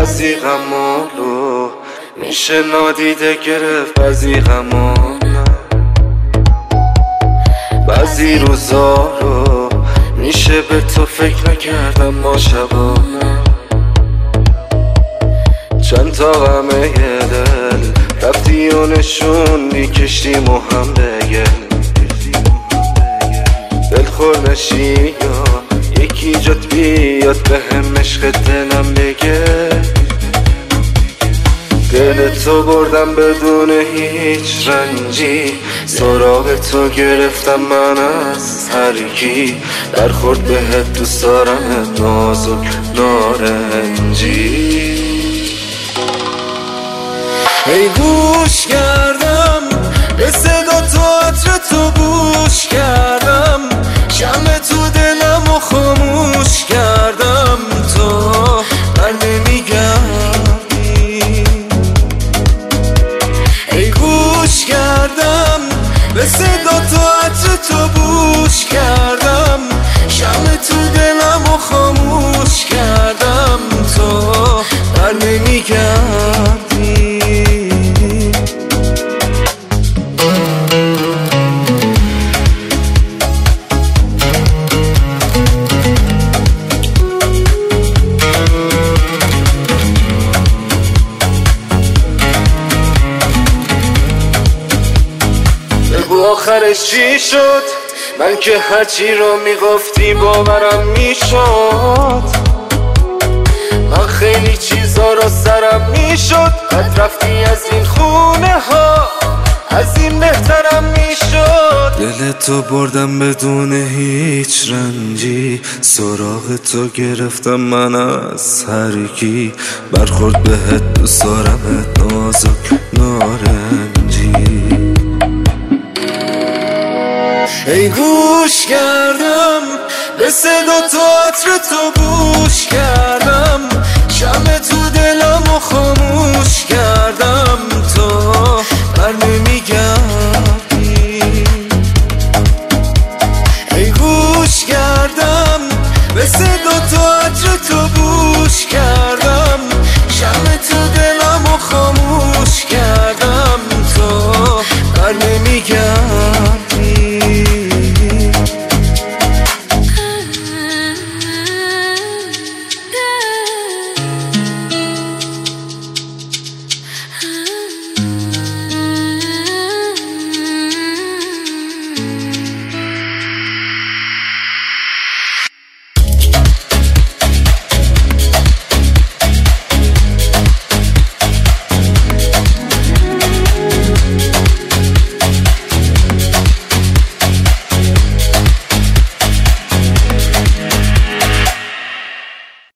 بعضی غمالو میشه نادیده گرفت، بعضی غمالو بعضی روزا رو میشه به تو فکر نکردم ما شبانه. چند تا غمه دل رفتی و نشوندی کشتیم و هم بگل، دلخور نشی یا یکی جات بیاد به هم عشق دلم بگه. دل تو بردم بدون هیچ رنجی، سراغ تو گرفتم من از هر کی، برخورد بهت دوست دارم نازک نارنجی. ای گوش کردم به صدا تو، عطر تو بوش کردم، شمع تو دلم و خاموش کردم، تو بر نمیگردی. ای گوش کردم به صدا تو، عطر تو بوش کردم، شمع تو دلم و خاموش کردم، تو بر نمیگردی. آخرش چی شد؟ من که هرچی رو میگفتی باورم میشد، من خیلی چیزا رو سرم میشد، قد رفتی از این خونه ها از این بهترم میشد. دل تو بردم بدون هیچ رنجی، سراغ تو گرفتم من از هر کی، برخورد بهت دوست دارم نازک نارنجی. ای گوش کردم به صدا تو، عطر تو بوش کردم،